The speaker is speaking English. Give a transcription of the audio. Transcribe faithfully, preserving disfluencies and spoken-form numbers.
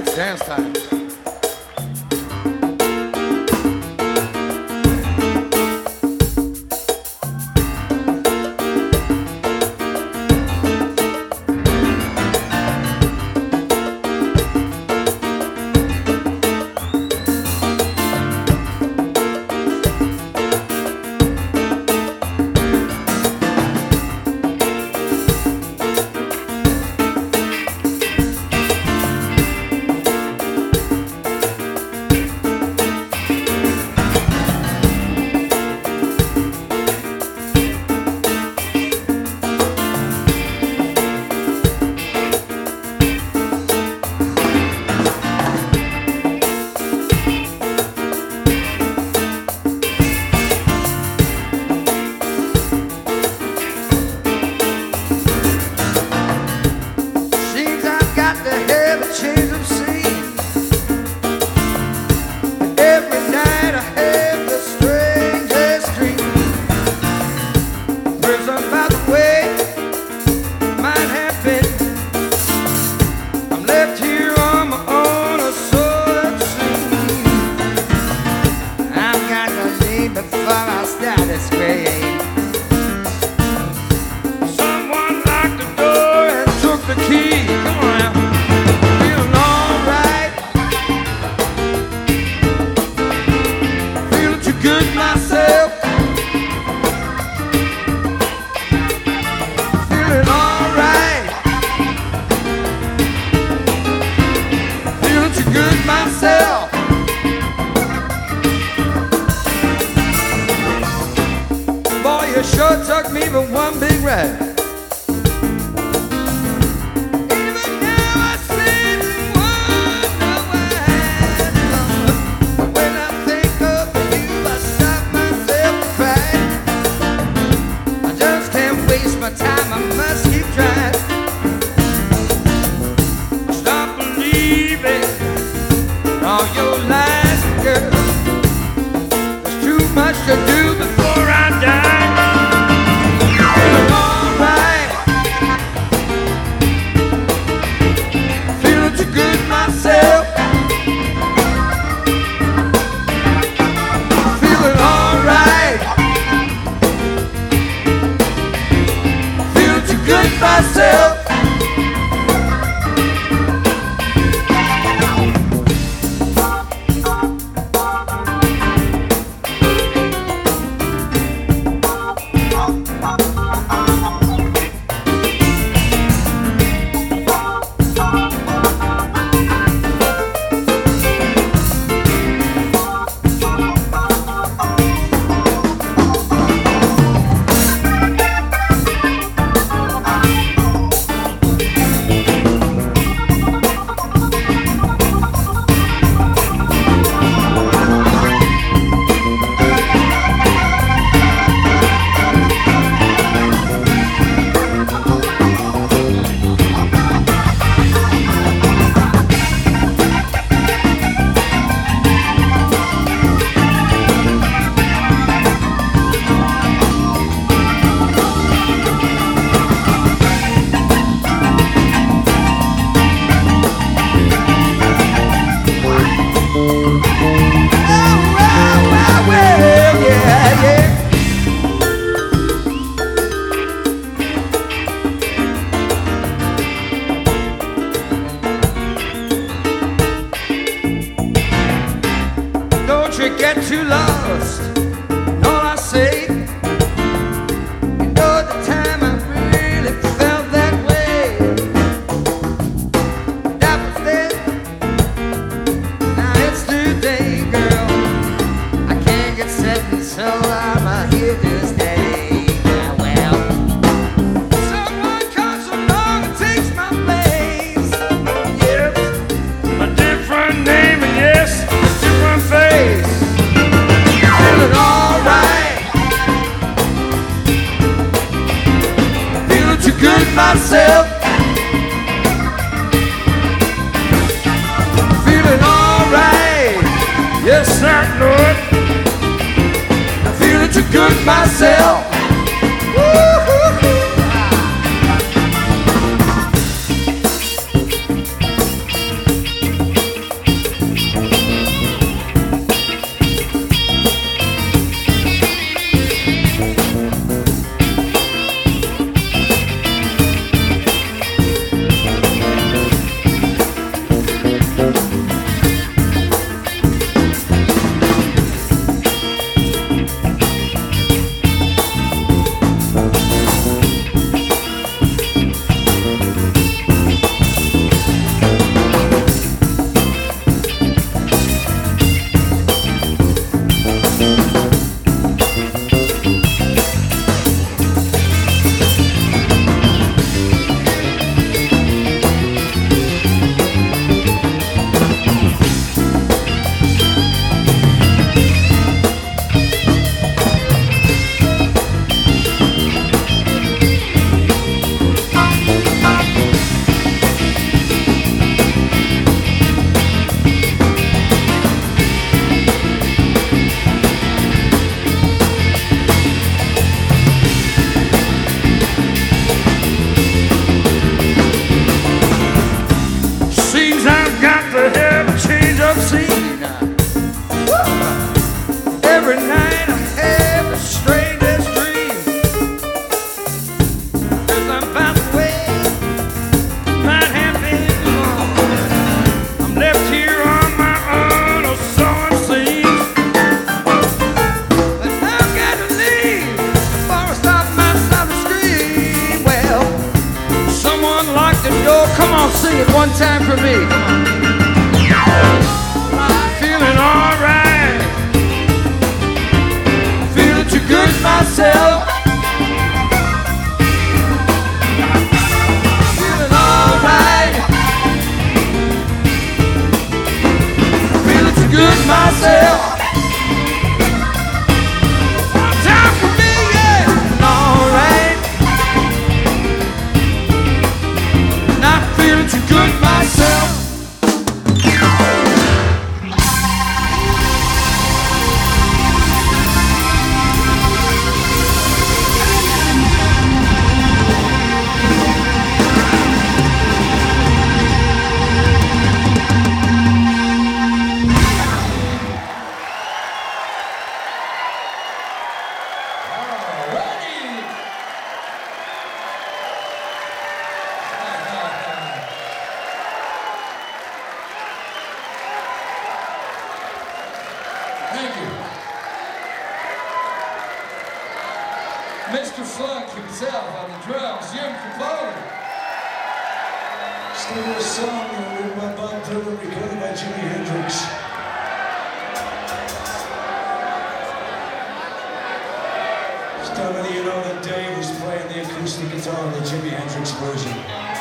It's dance time. Sure took me for one big ride. Even now I sit and wonder why. When I think of you, I stop myself to cry. I just can't waste my time, I must keep trying. Stop believing in all your lies, girl. There's too much to do before I die. Myself. Get too lost in all I say. You know the time I really felt that way. That was then, now it's today, girl. I can't get set and so I'm here to stay. Yeah, well, someone comes along and takes my place. Yes, a different name and yes, a different face. Feeling alright, feeling too good myself. Feeling alright, yes I know it. I'm feeling too good myself. Woo-hoo-hoo. unlock the door. Come on, sing it one time for me. Come on. Feeling alright. Feeling too good myself. Feeling alright. Feeling too good myself. One time for me, yeah. Alright. Not feeling too good myself. Thank you. Mister Funk himself on the drums, Jim Capone. Still a song written by Bob Dylan, recorded by Jimi Hendrix. Just how many of you know that Dave was playing the acoustic guitar in the Jimi Hendrix version?